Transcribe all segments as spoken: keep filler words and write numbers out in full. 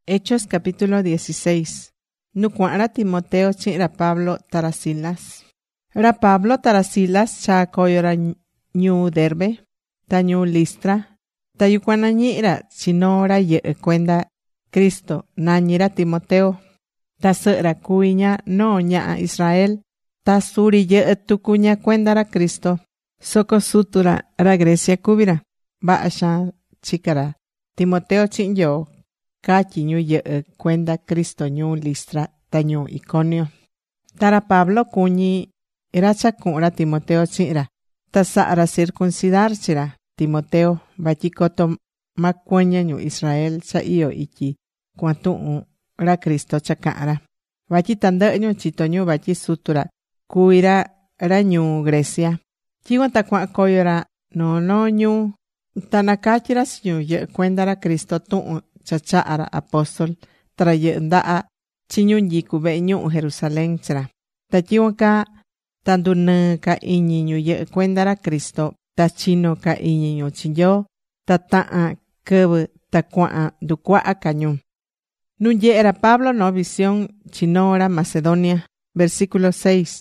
Hechos capítulo dieciséis. Nucuara Timoteo chi'ra Pablo tara Silas. Ra Pablo tara Silas cha koyora ñuu Derbe, ta ñuu Listra, ta yukuana ñi'ra chinora ye'e cuenda Cristo nañira Timoteo. Ta se'ra kuiña no ña'a Israel, ta suri ye'e tukuña cuendara Cristo. Soko sutura ra Grecia kubira. Va'a xaan chikara Timoteo chi'in yo katyi ñu ye'e cuenda Cristo ñuu Listra ta ñuu Iconio. Tara Pablo kuñi ra cha ku'ra Timoteo chi'ra. Ta sa'ra circuncidar chira Timoteo vatyi koto ma kuɨña ñu Israel cha iyo ityi kuatu'un ra Cristo cha ka'ra. Vatyi tandɨ'ɨ ñu chito ñu vatyi sutura kuvi ra ra ñuu Grecia. Tyicuan ta kua'an koyo ra no no ñuu. Ta nakatyi ra chi ñu ye'e cuenda ra Cristo tu'un cha cha'a ra apóstol tara yɨ'ɨ nda'a chi ñu nyiku ve'e ñu'u Jerusalén chira. Ta tyicuan caa ta ndunɨɨ ca iñi ñu ye'e cuenda ra Cristo, ta chino ca iñi ñu chi Nyoo, ta ta'an quɨvɨ ta cua'an nducuaha ca ñu. Nu nye'e ra Pablo no visión chinoo ra Macedonia. Versículo seis.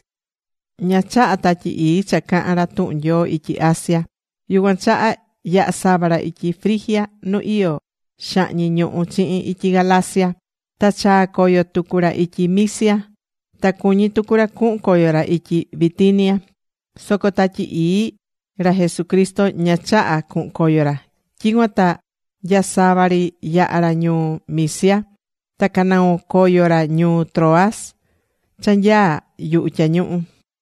Ña cha'a Tatyi Ii cha ca'an ra tu'un Nyoo ityi Asia. Yucuan cha'a ya'a sava ra ityi Frigia nu io xa'ñi ñu'u chi'in ityi Galacia. Ta chaa koyo tuku ra ityi Misia. Ta kuñi tuku ra ku'un koyo ra ityi Bitinia. Soko Tatyi Ii ra Jesucristo ña cha'a ku'un koyo ra. Tyicuan ta ya sava ri ya'a ra ñuu Misia. Ta kanau koyo ra ñuu Troas cha nyaa yu'u tyañu'u.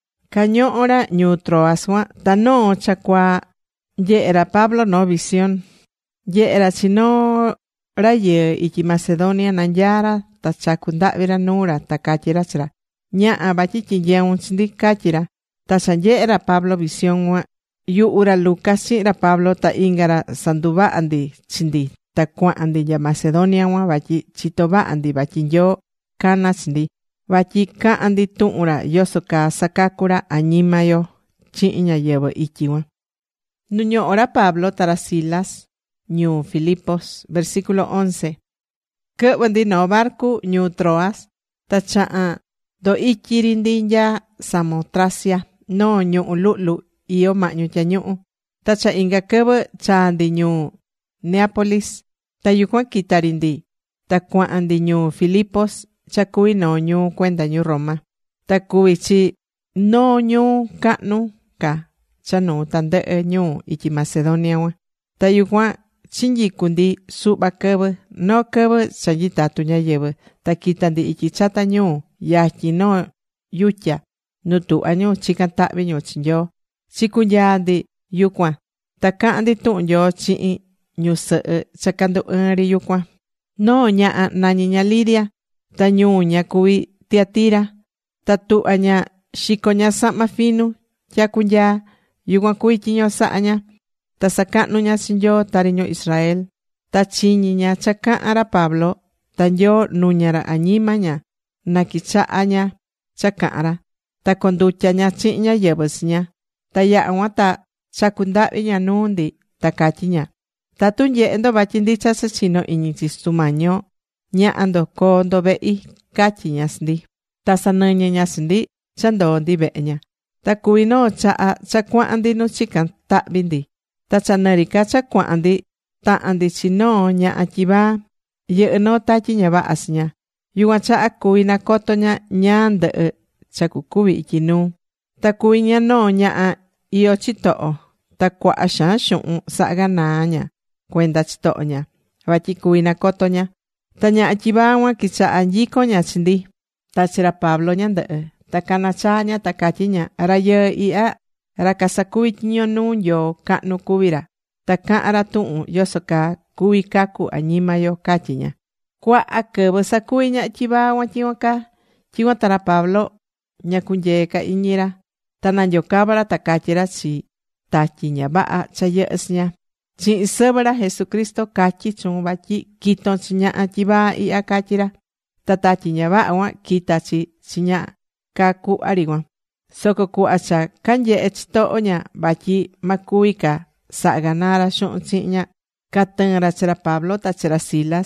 Kaño'o ra ñuu Troas cuan, ta noo cha kuaa nye'e ra Pablo no visión. Nye'e ra chi noo rayɨɨ ityi Macedonia nanyaara ta chaku nda'vi ra nuu ra ta katyi ra chi ra: ña'a vatyi tyinyeun chi ndi, katyi ra. Ta cha nye'e ra Pablo visión cuan, yu'u ra Lucas chi'in ra Pablo ta inga ra sanduva'a ndi chi ndi ta kua'an ndi nya Macedonia cuan vatyi chito va'a ndi vatyi Nyoo kana chi ndi. Vatyi ka'an ndi tu'un ra yoso kaa sakaku ra añima yo chi'in ñayɨvɨ ityi cuan. Nu ño'o ra Pablo tara Silas ñuu Filipos. Versículo once. Quɨ'vɨ ndi noo barcu ñuu Troas. Ta cha'an do ityi ri ndi nya Samotracia, noo ñu'u lu'lu io ma'ñu tyañu'u. Ta cha inga quɨvɨ chaa ndi ñuu Neápolis. Ta yucuan kita ri ndi. Ta kua'an ndi ñuu Filipos cha kuvi noo ñuu cuenda ñuu Roma. Ta kuvi chi noo ñuu cahnu ca cha nuu tandɨ'ɨ ñuu ityi Macedonia cuan. Ta yucuan chinyicu ndi su'va quɨvɨ, noo quɨvɨ cha nyitatu ñáyɨvɨ. Ta kita ndi ityi chata ñuu yatyi noo yutya nu tuhva ñu chican ta'vi ñu chi Nyoo. Chikunyaa ndi yucuan. Ta ca'an ndi tu'un Nyoo chi'in ñusɨ'ɨ cha candu ɨɨn ri yucuan. Noo ña'a nañi ña Lidia. Ta ñuu ña kuvi Tiatira. Ta tuhva ña xiko ña sa'ma finu tyakunyaa. Yucuan kuvi tyiño sa'a ña. Ta sacahnu ña chi Nyoo tari ñu Israel. Ta chiñi ña cha ca'an ra Pablo. Ta Nyoo nuña ra añima ña na quicha'a ña cha ca'an ra. Ta condutya ña chi'in ñáyɨvɨ chi ña. Ta ya'a cuan ta chacu nda'vi ña nuu ndi. Ta catyi ña: tatu nye'e ndo vatyi ndicha cha chino iñi chi Sutu Mañi yo, ña'a ndo koo ndo ve'i, catyi ña chi ndi. Ta sanɨñɨ ña chi ndi cha ndoo ndi ve'e ña. Ta kuvi noo cha'a cha cua'an ndi nu chican ta'vi ndi. Ta cha nɨri ca cha cua'an ndi ta'an ndi chi noo ña'a tyivaa yɨ'ɨ noo tatyi ña va'a chi ña. Yucuan cha'a kuvi nacoto ña ñaa ndɨ'ɨ cha cucuvi ityi nuu. Ta kuvi ña noo ña'a io chitoho. Ta cuaha xaan xu'un sa'a ganaa ña cuenda chitoho ña vatyi kuvi nacoto ña. Ta ña'a tyivaa cuan quicha'a nyiko ña chi ndi. Ta chi ra Pablo ñandɨ'ɨ. Ta cana chaa ña ta catyi ña: rayɨɨ ihya, ra casacuvi tyiño nuu Nyoo cahnu cuvi ra. Ta ca'an ra tu'un yoso kaa cuvi cacu añima yo, catyi ña. Cuaha quɨvɨ sacuvi ña tyivaa cuan tyicuan caa. Tyicuan ta ra Pablo ña cunyeé ca iñi ra. Ta nanyocava ra ta catyi ra chi tatyi ña vaha cha yɨ'ɨ chi ña: chi'in sɨvɨ ra Jesucristo catyi chuun vatyi quiton chi ña'a tyivaa ihya, catyi ra. Ta tatyi ña vaha cuan kita chi chi ña caa cuhva ri cuan. Soco cuhva cha canye'e chitoho ña vatyi ma cuvi ca sa'a ganaa ra xu'un chi'in ña, catɨɨn ra chi ra Pablo ta chi ra Silas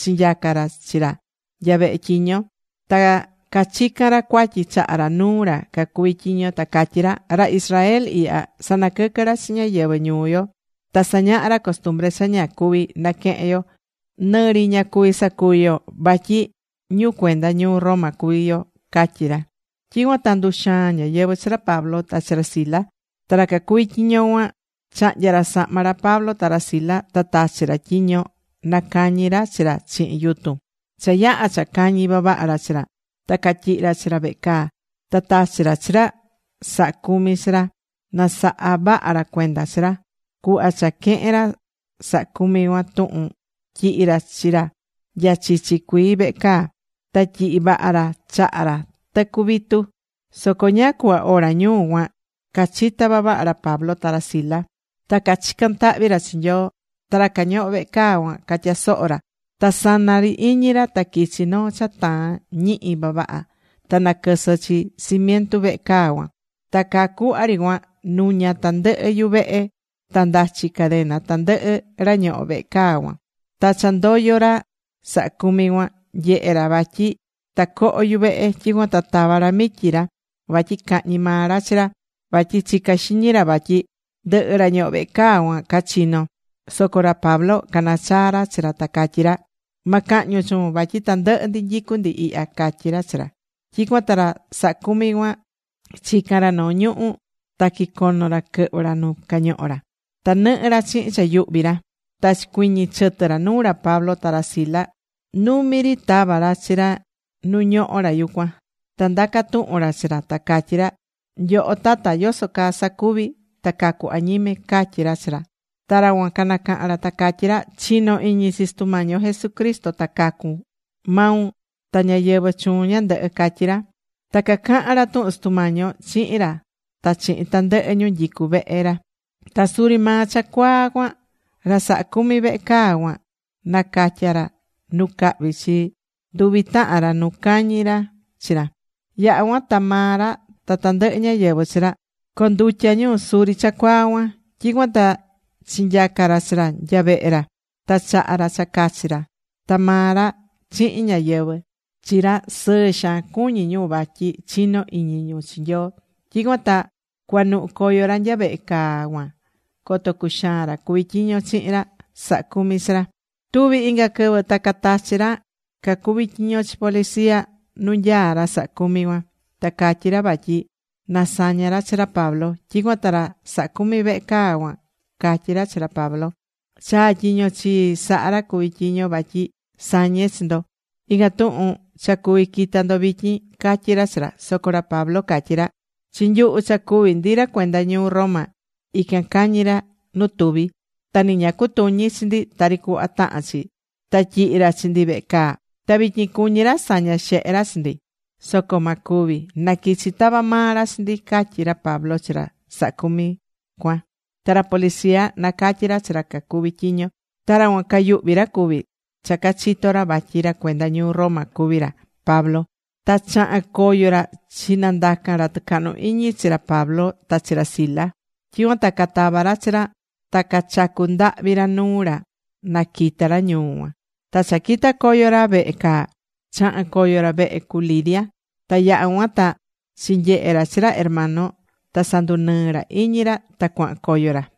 chinyakara chira yave'e tyiño. Ta kachikara kuatyi cha'ara nuura kakuvi tyiño ta katyira ra Israel i'ya sanakɨkɨra chi ñáyɨvɨ ñuuyo. Ta saña'ara costumbre cha ña kuvi nake'en yo nɨri ña kuvi sakuviyo vatyi ñu cuenda ñuu Roma kuviyo, katyira. Tyicuan ta nduxaan ñáyɨvɨ chi ra Pablo ta chi ra Sila. Ta ra kakuvi tyiño cuan chahnya ra sahma ra Pablo ta ra Sila ta tachi ra tyiño nakañi ra chi ra chi'in yutun. Cha ya'a cha kañi vavaha ra chi ra ta katyi'i ra chi ra ve'e caa. Ta tachi ra chi ra sa'a kumi chi ra na sa'a vaha ra cuenda chi ra. Cuhva cha que'en ra sa'a kumi cuan tuhun tyi'i ra chi ra nya chichi kuii ve'e caa. Ta tyi'i vaha ra cha'a ra tɨcu vitu. Soco ña cuhva hora ñuu cuan cachita vavaha ra Pablo ta ra Sila. Ta cachica̱n tahvi ra chi Nyoo. Ta ra cañoho ve'e caa cuan catyasoho ra. Ta sana ri iñi ra ta quichi noo cha taan ñihi vavaha. Ta naquɨsɨ chi cimientu ve'e caa cuan. Ta caa cuhva ri cuan nuña tandɨhɨ yuvehe. Ta ndachi cadena tandɨhɨ ra ñoho ve'e caa cuan. Ta cha ndoyo ra sa'a kumi cuan nyehe ra vatyi ta coho yuvehe tyicuan ta tava ra mityi ra vatyi cahñi maa ra chi ra. Vatyi chica xiñi ra vatyi ndɨhɨ ra ñoho ve'e caa cuan cachino. Soco ra Pablo canachaa ra chi ra ta catyi ra: ma cahñu chuun vatyi tandɨhɨ ndi nyicu ndi ihya, catyi ra chi ra. Tyicuan ta ra sa'a kumi cuan chican ra noo ñuhu ta quicono ra quɨhvɨ ra nu cañoho ra. Ta nɨhɨ ra chihin cha yuhvi ra. Ta chicuiñi chɨtɨ ra nuu ra Pablo ta ra Sila. Numi ri tava ra chi ra nu ñoho ra yucuan. Ta ndaca tuhun ra chi ra ta catyi ra: nyoho tata, yoso caa sacuvi ta cacu añime, catyi ra chi ra. Ta ra cuan canacahan ra ta catyi ra: chino iñi chi Sutu Mañi yo Jesucristo ta cacu maun ta ñayɨvɨ chuun ñandɨhɨ, catyi ra. Ta cacahan ra tuhun Sutu Mañi yo chihin ra ta chihin tandɨhɨ ñu nyicu vehe ra. Ta suri maa cha cuaa cuan ra sa'a kumi ve'e caa cuan nacatya ra nu cahvi chi nduvi tahan ra nu cañi ra chi ra. Yaha cuan ta maa ra ta tandɨhɨ ñáyɨvɨ chi ra condutya ñu suri cha cuaa cuan. Tyicuan ta chinyaca ra chi ra nya vehe ra. Ta chaha ra cha cachi ra. Ta maa ra chihin ñáyɨvɨ chi ra sɨɨ xaan cuñi ñu vatyi chino iñi ñu chi Nyoo. Tyicuan ta cuanuhu coyo ra nya vehe caa cuan coto cuxaan ra cuví tyiño chihin ra sa'a kumi chi ra. Tuvi inga quɨvɨ ta catachi ra cacuvi tyiño chi policia nu nyaa ra sa'a kumi cuan. Ta catyi ra vatyi nasaña ra chi ra Pablo. Tyicuan ta ra sa'a kumi ve'e caa cuan catyi ra chi ra Pablo: chaa tyiño chi saha ra cuví tyiño vatyi sañe chi ndo. Inga tuhun cha cuvi quita ndo vityin, catyi ra chi ra. Soco ra Pablo catyi ra: chi nyuhu cha cuvi ndi ra cuenda ñuu Roma, ican cañi ra nu tuvi. Ta ni ña cutuñi chi ndi tari cuhva tahan chi. Ta tyihi ra chi ndi ve'e caa. Ta vityin cuñi ra saña xehe ra chi ndi. Soco ma cuvi na quichi tava maa ra chi ndi, catyi ra Pablo chi ra sa'a kumi cuan. Ta ra policia nacatyi ra chi ra cacuvi tyiño. Ta ra cuan cayuhvi ra cuvi cha cachito ra vatyi ra cuenda ñuu Roma cuvi ra Pablo. Ta chahan coyo ra chi nandacan ra tɨcahnu iñi chi ra Pablo ta chi ra Sila. Tyicuan ta catava ra chi ra ta cachacu ndahvi ra nuu ra na quita ra ñuu cuan. Ta cha quita coyo ra ve'e caa chahan coyo ra ve'e cu Lidia. Ta yaha cuan ta chinyehe ra chi ra hermano ta sandunɨɨ ra iñi ra ta cuahan coyo ra.